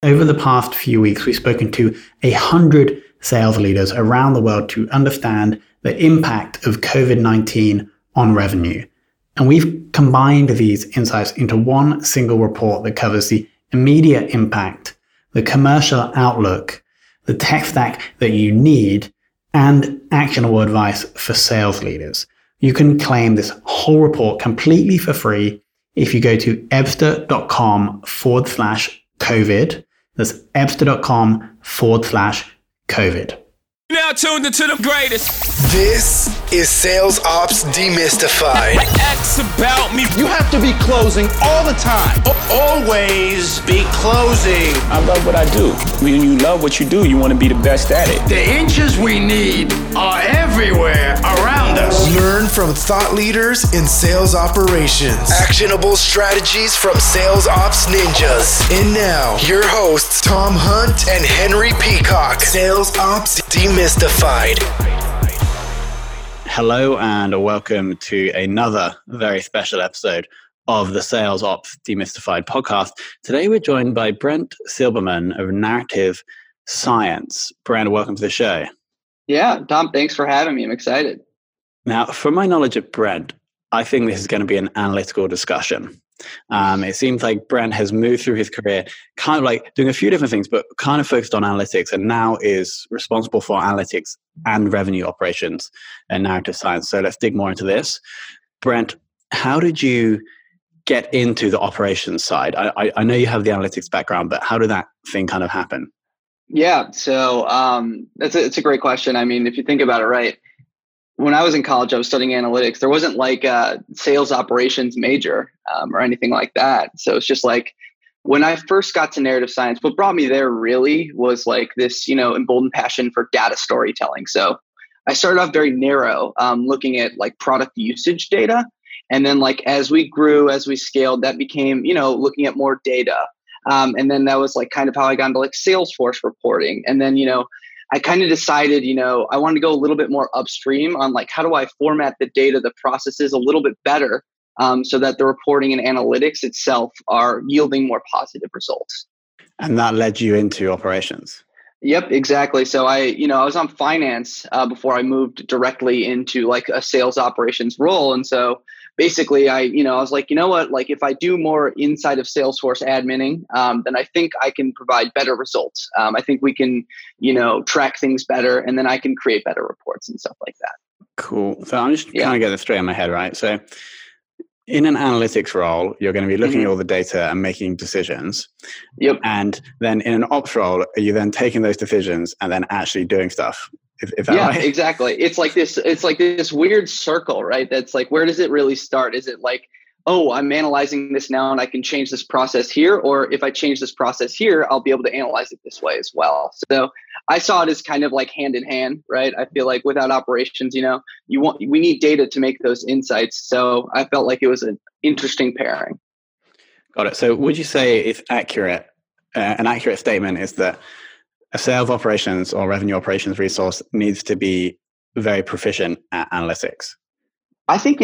over the past few weeks, we've spoken to 100 sales leaders around the world to understand the impact of COVID-19 on revenue. And we've combined these insights into one single report that covers the immediate impact, the commercial outlook, the tech stack that you need, and actionable advice for sales leaders. You can claim this whole report completely for free if you go to ebsta.com/COVID. That's ebsta.com/COVID. Now tuned into the greatest. This is Sales Ops Demystified. X about me. You have to be closing all the time. Always be closing. I love what I do. When you love what you do, you want to be the best at it. The inches we need are everywhere around us. Learn from thought leaders in sales operations. Actionable strategies from Sales Ops Ninjas. And now, your hosts, Tom Hunt and Henry Peacock. Sales Ops Demystified. Hello and welcome to another very special episode of the Sales Ops Demystified podcast. Today we're joined by Brent Silberman of Narrative Science. Brent, welcome to the show. Yeah, Tom, thanks for having me. I'm excited. Now, from my knowledge of Brent, I think this is going to be an analytical discussion. It seems like Brent has moved through his career kind of like doing a few different things, but kind of focused on analytics and now is responsible for analytics and revenue operations and narrative science. So let's dig more into this. Brent, how did you get into the operations side? I know you have the analytics background, but how did that thing kind of happen? Yeah, so it's a great question. I mean, if you think about it, right, when I was in college, I was studying analytics. There wasn't like a sales operations major or anything like that. So it's just like when I first got to narrative science, what brought me there really was like this, emboldened passion for data storytelling. So I started off very narrow, looking at like product usage data. And then like as we grew, as we scaled, that became, looking at more data. And then that was like kind of how I got into like Salesforce reporting. And then, I kind of decided, I wanted to go a little bit more upstream on like, how do I format the data, the processes a little bit better so that the reporting and analytics itself are yielding more positive results. And that led you into operations. Yep, exactly. So I was on finance before I moved directly into like a sales operations role. And so basically I was like, like if I do more inside of Salesforce adminning, then I think I can provide better results. I think we can, track things better and then I can create better reports and stuff like that. Cool. So I'm just trying to get this straight in my head, right? So in an analytics role, you're going to be looking at all the data and making decisions. Yep. And then in an ops role, are you then taking those decisions and then actually doing stuff? Is that right? Yeah, exactly. It's like this weird circle, right? That's like, where does it really start? Is it like, oh, I'm analyzing this now and I can change this process here? Or if I change this process here, I'll be able to analyze it this way as well. So I saw it as kind of like hand in hand, right? I feel like without operations, we need data to make those insights. So I felt like it was an interesting pairing. Got it. So would you say it's accurate? An accurate statement is that a sales operations or revenue operations resource needs to be very proficient at analytics? I think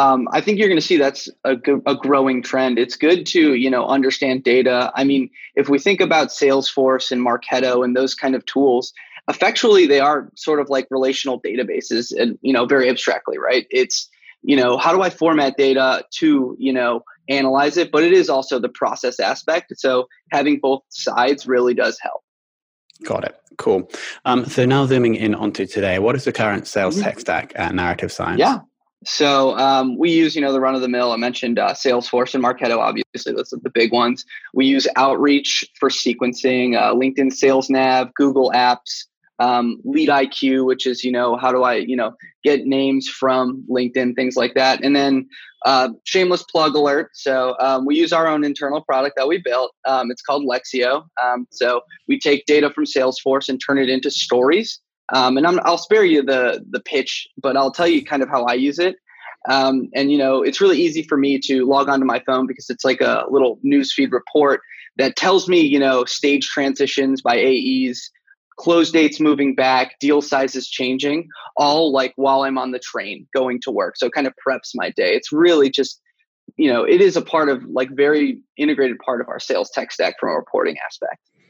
I think you're going to see that's a growing trend. It's good to, understand data. I mean, if we think about Salesforce and Marketo and those kind of tools, effectually they are sort of like relational databases and, very abstractly, right? It's, how do I format data to, analyze it? But it is also the process aspect. So having both sides really does help. Got it. Cool. So now zooming in onto today, what is the current sales tech stack at Narrative Science? Yeah. So we use, the run of the mill. I mentioned Salesforce and Marketo, obviously, those are the big ones. We use Outreach for sequencing, LinkedIn Sales Nav, Google Apps, Lead IQ, which is, how do I, get names from LinkedIn, things like that. And then shameless plug alert. So we use our own internal product that we built. It's called Lexio. So we take data from Salesforce and turn it into stories. And I'll spare you the pitch, but I'll tell you kind of how I use it. And, it's really easy for me to log onto my phone because it's like a little newsfeed report that tells me, stage transitions by AEs, close dates moving back, deal sizes changing, all like while I'm on the train going to work. So it kind of preps my day. It's really just, it is a part of like very integrated part of our sales tech stack from a reporting aspect.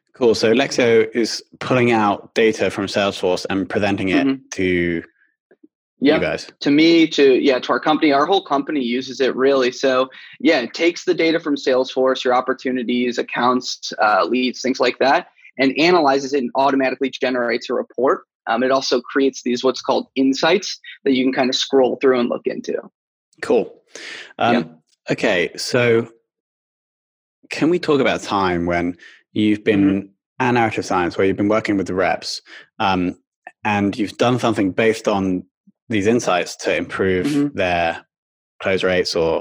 Cool. So Lexio is pulling out data from Salesforce and presenting it to you guys. To me, to our company. Our whole company uses it really. So it takes the data from Salesforce, your opportunities, accounts, leads, things like that, and analyzes it and automatically generates a report. It also creates these what's called insights that you can kind of scroll through and look into. Cool. Okay, so can we talk about a time when you've been at Narrative Science, where you've been working with the reps, and you've done something based on these insights to improve their close rates or...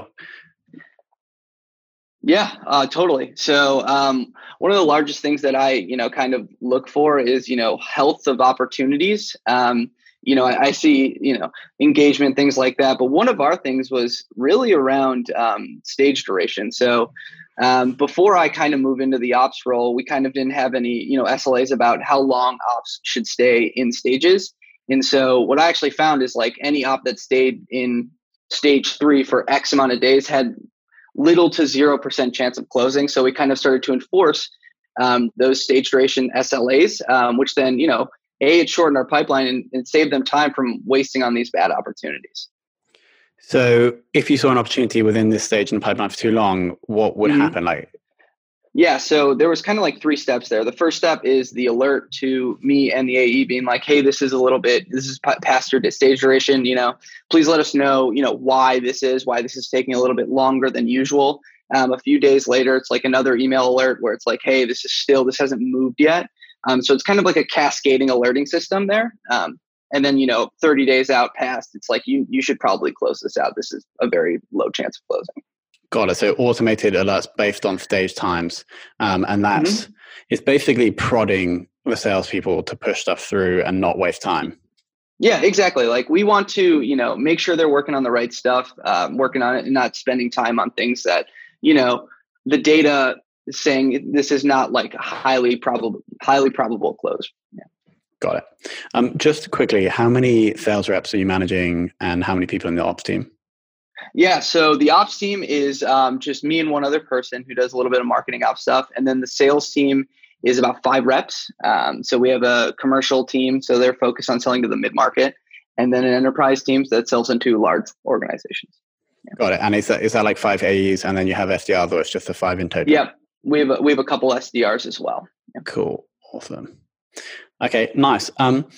Yeah, totally. So one of the largest things that I, kind of look for is, health of opportunities. I see, engagement, things like that. But one of our things was really around stage duration. So before I kind of move into the ops role, we kind of didn't have any, SLAs about how long ops should stay in stages. And so what I actually found is like any op that stayed in stage 3 for X amount of days had little to 0% chance of closing. So we kind of started to enforce those stage duration SLAs, which then, it shortened our pipeline and saved them time from wasting on these bad opportunities. So if you saw an opportunity within this stage in the pipeline for too long, what would happen? Yeah, so there was kind of like 3 steps there. The first step is the alert to me and the AE being like, hey, this is past your stage duration, please let us know, why this is taking a little bit longer than usual. A few days later, it's like another email alert where it's like, hey, this hasn't moved yet. So it's kind of like a cascading alerting system there. And then, 30 days out past, it's like, you should probably close this out. This is a very low chance of closing. Got it. So automated alerts based on stage times. And that's, it's basically prodding the salespeople to push stuff through and not waste time. Yeah, exactly. Like we want to, make sure they're working on the right stuff, working on it and not spending time on things that, the data is saying this is not like a highly probable close. Yeah. Got it. Just quickly, how many sales reps are you managing and how many people in the ops team? Yeah, so the ops team is just me and one other person who does a little bit of marketing ops stuff. And then the sales team is about 5 reps. So we have a commercial team, so they're focused on selling to the mid-market. And then an enterprise team that sells into large organizations. Yeah. Got it. And is that like 5 AEs and then you have SDRs, or it's just the 5 in total? Yep. We have a couple SDRs as well. Yeah. Cool. Awesome. Okay, nice.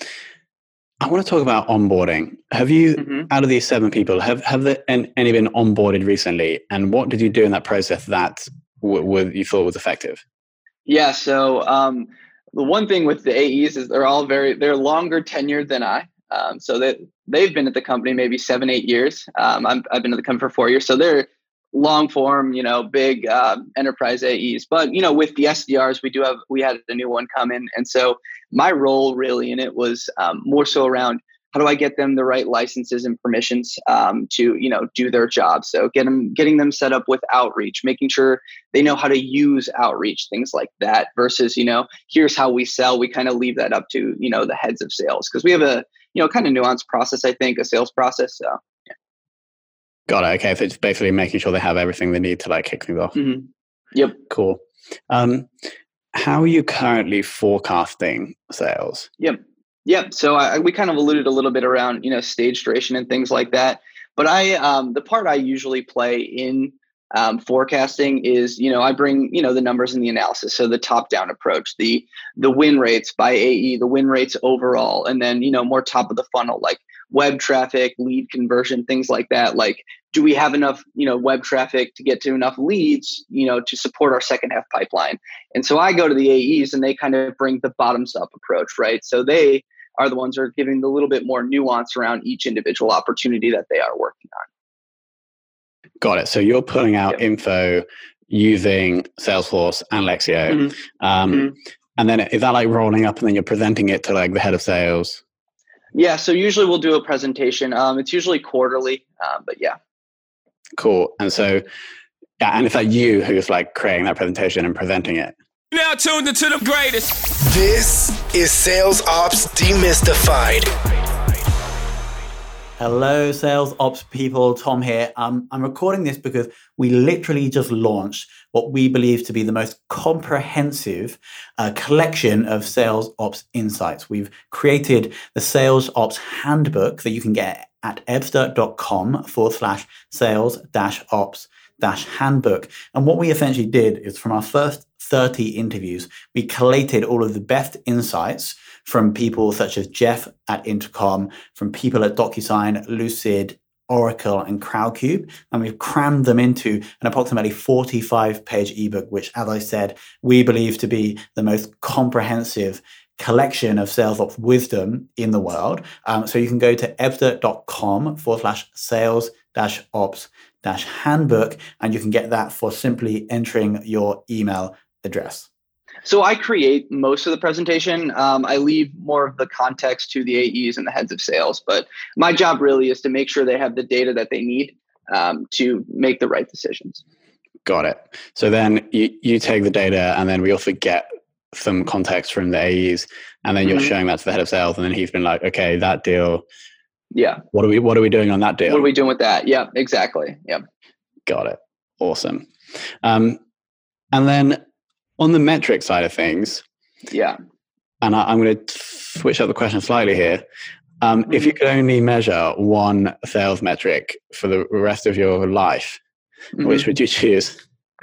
I want to talk about onboarding. Have you, out of these 7 people, have there any been onboarded recently? And what did you do in that process that you thought was effective? Yeah, so the one thing with the AEs is they're longer tenured than I. So they've been at the company maybe 7-8 years. I've been at the company for 4 years. So they're long form, big enterprise AEs. But, with the SDRs, we had a new one come in. And so my role really in it was more so around how do I get them the right licenses and permissions to, do their job. So getting them set up with outreach, making sure they know how to use outreach, things like that versus, here's how we sell. We kind of leave that up to, the heads of sales because we have a, kind of nuanced process, I think, a sales process. So, yeah. Got it. Okay. So it's basically making sure they have everything they need to like kick things off. Mm-hmm. Yep. Cool. How are you currently forecasting sales? Yep. So we kind of alluded a little bit around, stage duration and things like that. But the part I usually play in forecasting is, I bring, the numbers in the analysis. So the top-down approach, the win rates by AE, the win rates overall, and then, more top of the funnel, like web traffic, lead conversion, things like that. Like, do we have enough, web traffic to get to enough leads, to support our second half pipeline? And so I go to the AEs and they kind of bring the bottoms up approach, right? So they are the ones who are giving the little bit more nuance around each individual opportunity that they are working on. Got it. So you're pulling out info using Salesforce and Lexio. And then is that like rolling up and then you're presenting it to like the head of sales? Yeah. So usually we'll do a presentation. It's usually quarterly, but yeah. Cool. And so, and is that you who's like creating that presentation and presenting it? Now tuned into the greatest. This is Sales Ops Demystified. Hello, sales ops people. Tom here. I'm recording this because we literally just launched what we believe to be the most comprehensive collection of sales ops insights. We've created the Sales Ops Handbook that you can get at ebsta.com/sales-ops-handbook. And what we essentially did is, from our first 30 interviews, we collated all of the best insights from people such as Jeff at Intercom, from people at DocuSign, Lucid, Oracle, and Crowdcube. And we've crammed them into an approximately 45-page ebook, which, as I said, we believe to be the most comprehensive collection of sales ops wisdom in the world. So you can go to ebsta.com/sales-ops-handbook, and you can get that for simply entering your email address. So I create most of the presentation. I leave more of the context to the AEs and the heads of sales, but my job really is to make sure they have the data that they need to make the right decisions. Got it. So then you take the data, and then we also get some context from the AEs, and then you're showing that to the head of sales, and then he's been like, okay, that deal. Yeah. What are we doing on that deal? What are we doing with that? Yeah, exactly. Yeah. Got it. Awesome. And then on the metric side of things, yeah, and I'm going to switch up the question slightly here. If you could only measure one sales metric for the rest of your life, which would you choose?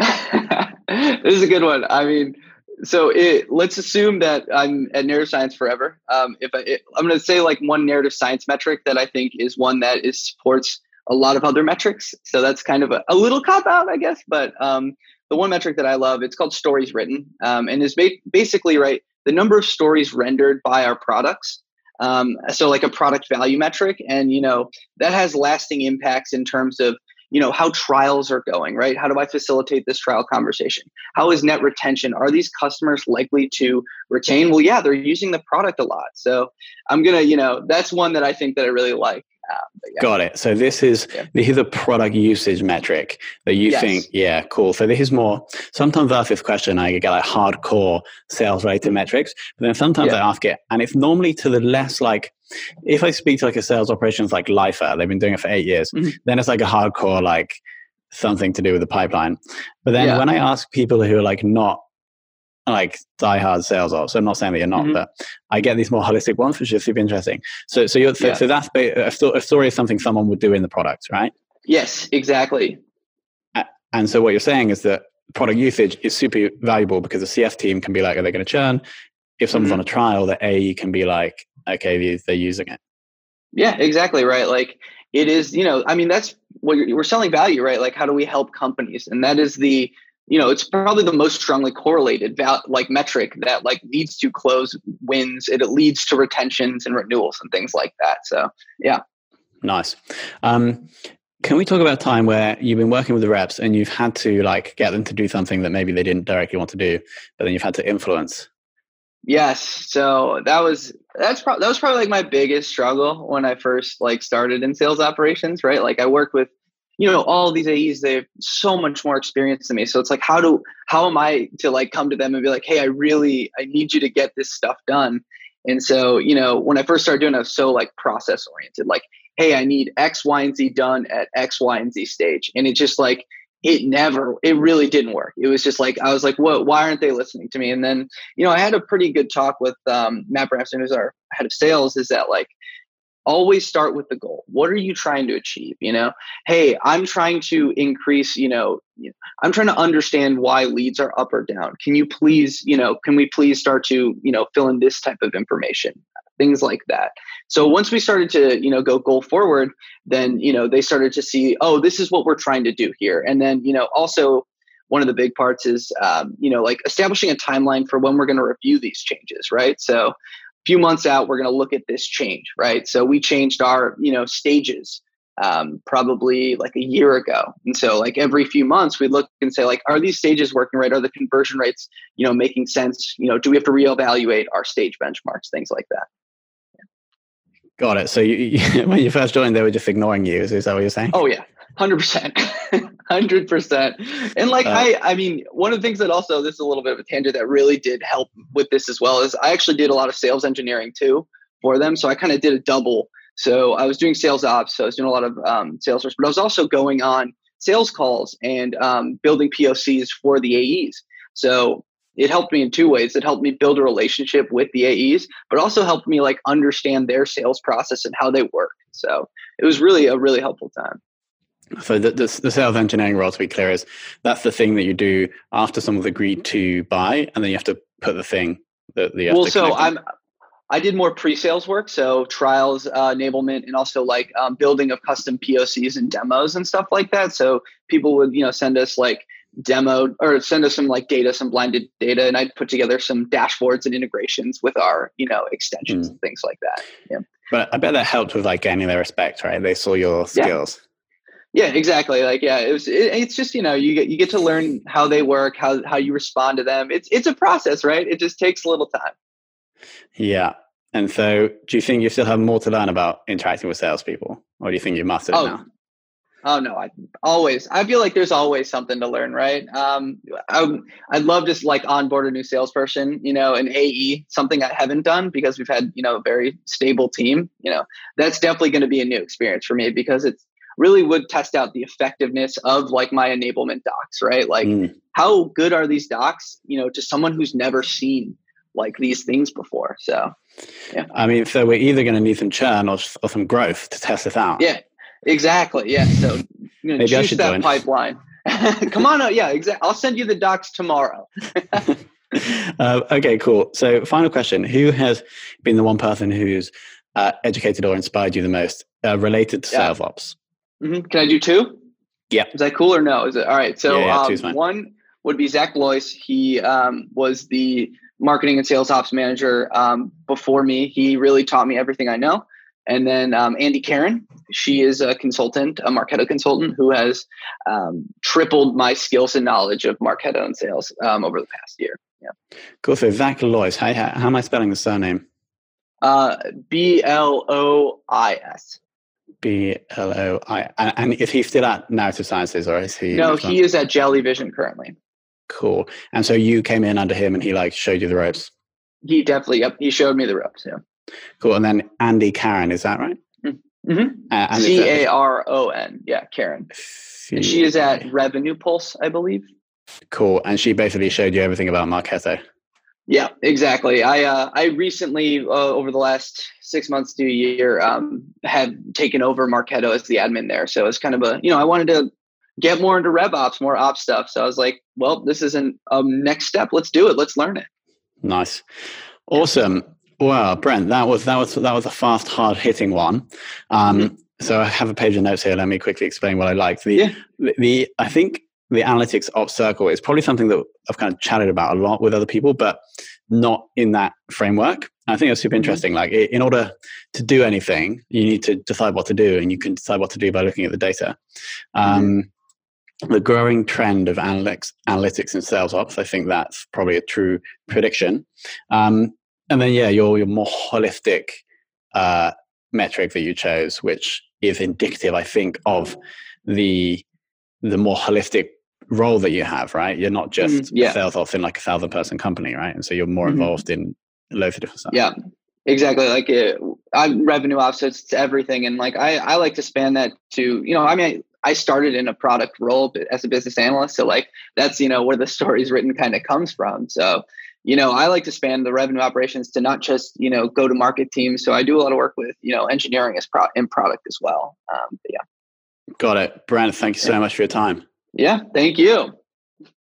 This is a good one. I mean, so let's assume that I'm at neuroscience forever. I'm going to say like one narrative science metric that I think is one that supports a lot of other metrics. So that's kind of a little cop out, I guess, but the one metric that I love, it's called stories written, and is basically, right, the number of stories rendered by our products. So like a product value metric, and, that has lasting impacts in terms of, how trials are going, right? How do I facilitate this trial conversation? How is net retention? Are these customers likely to retain? Well, yeah, they're using the product a lot. So I'm going to, that's one that I think that I really like. Yeah. Got it. So this is a product usage metric that you think, yeah, cool. So this is more, sometimes I ask this question, I get like hardcore sales rated metrics, but then sometimes I ask it, and it's normally to the less like, if I speak to like a sales operations like Lifer, they've been doing it for 8 years, then it's like a hardcore, like something to do with the pipeline. But then when I ask people who are like not like diehard sales ops, so I'm not saying that you're not, but I get these more holistic ones, which is super interesting. So that's a story is something someone would do in the product, right? Yes, exactly. And so what you're saying is that product usage is super valuable because the CS team can be like, are they going to churn? If someone's on a trial, the AE can be like, okay, they're using it. Yeah, exactly. Right. Like it is, that's what we're selling value, right? Like how do we help companies? And that is it's probably the most strongly correlated metric that like leads to close wins. It leads to retentions and renewals and things like that. So, yeah. Nice. Can we talk about a time where you've been working with the reps and you've had to like get them to do something that maybe they didn't directly want to do, but then you've had to influence? Yes. So that was probably like my biggest struggle when I first like started in sales operations, right? Like I worked with all these AEs, they have so much more experience than me. So it's like, how am I to like come to them and be like, hey, I need you to get this stuff done. And so, when I first started doing it, I was so like process oriented, like, hey, I need X, Y, and Z done at X, Y, and Z stage. And it just like, it really didn't work. It was just like, I was like, why aren't they listening to me? And then, I had a pretty good talk with Matt Bramson, who's our head of sales, is that like, always start with the goal. What are you trying to achieve? Hey, I'm trying to increase, I'm trying to understand why leads are up or down. Can we please start to, fill in this type of information, things like that. So once we started to, go goal forward, then, they started to see, oh, this is what we're trying to do here. And then, also one of the big parts is, like establishing a timeline for when we're going to review these changes, right? So few months out, we're going to look at this change, right? So we changed our, stages probably like a year ago. And so like every few months we look and say like, are these stages working right? Are the conversion rates, making sense? Do we have to reevaluate our stage benchmarks, things like that? Got it. So when you first joined, they were just ignoring you. Is that what you're saying? Oh yeah, 100%. 100%. And like, I mean, one of the things that also, this is a little bit of a tangent that really did help with this as well, is I actually did a lot of sales engineering too for them. So I kind of did a double So I was doing sales ops. So I was doing a lot of sales force, but I was also going on sales calls and building POCs for the AEs. So it helped me in two ways. It helped me build a relationship with the AEs, but also helped me like understand their sales process and how they work. So it was really a really helpful time. So the sales engineering role, to be clear, is that's the thing that you do after someone's agreed to buy, and then you have to put the thing that you have to connect. I did more pre-sales work, so trials, enablement, and also like building of custom POCs and demos and stuff like that. So people would, send us like demo or send us some like data, some blinded data, and I'd put together some dashboards and integrations with our, extensions and things like that. Yeah. But I bet that helped with like gaining their respect, right? They saw your skills. Yeah, exactly. Like, it's just, you get to learn how they work, how you respond to them. It's a process, right? It just takes a little time. Yeah. And so do you think you still have more to learn about interacting with salespeople, or do you think you mastered it now? Oh no, I feel like there's always something to learn, right? I'd love to like onboard a new salesperson, an AE, something I haven't done because we've had, a very stable team, that's definitely going to be a new experience for me because it's really would test out the effectiveness of like my enablement docs, right? Like how good are these docs, to someone who's never seen like these things before. So, yeah. I mean, so we're either going to need some churn or some growth to test this out. Yeah, exactly. Yeah. So maybe I should that join. Pipeline. Come on. Yeah, exactly. I'll send you the docs tomorrow. Okay, cool. So final question. Who has been the one person who's educated or inspired you the most related to sales ops? Mm-hmm. Can I do two? Yeah. Is that cool or no? Is it all right? So two's fine. One would be Zach Blois. He was the marketing and sales ops manager before me. He really taught me everything I know. And then Andy Karen, she is a consultant, a Marketo consultant who has tripled my skills and knowledge of Marketo and sales over the past year. Yeah. Cool. So Zach Blois, how am I spelling the surname? Blois. BLOI. And is he still at Narrative Sciences, or is he? No, he is at Jelly Vision currently. Cool. And so you came in under him and he like showed you the ropes? He definitely, he showed me the ropes, yeah. Cool. And then Andy Karen, is that right? Mm-hmm. Caron, yeah, Karen. And she is at Revenue Pulse, I believe. Cool. And she basically showed you everything about Marketo. Yeah, exactly. I recently, over the last 6 months to a year, have taken over Marketo as the admin there. So it's kind of I wanted to get more into RevOps, more ops stuff. So I was like, well, this isn't a next step. Let's do it. Let's learn it. Nice. Awesome. Wow, Brent, that was a fast, hard hitting one. So I have a page of notes here. Let me quickly explain what I liked. I think the analytics ops circle is probably something that I've kind of chatted about a lot with other people, but not in that framework. I think it's super interesting. Like in order to do anything, you need to decide what to do, and you can decide what to do by looking at the data. The growing trend of analytics in sales ops, I think that's probably a true prediction. And then, your more holistic metric that you chose, which is indicative, I think, of the more holistic role that you have, right? You're not just sales ops in like a 1,000-person company, right? And so you're more involved in loads of different stuff. Yeah, exactly. Like I'm revenue ops, so it's everything. And like I like to span that to, I started in a product role as a business analyst. So like that's, where the story's written kind of comes from. So, I like to span the revenue operations to not just, go to market teams. So I do a lot of work with, engineering and product as well. Got it. Brent, thank you so much for your time. Yeah, thank you.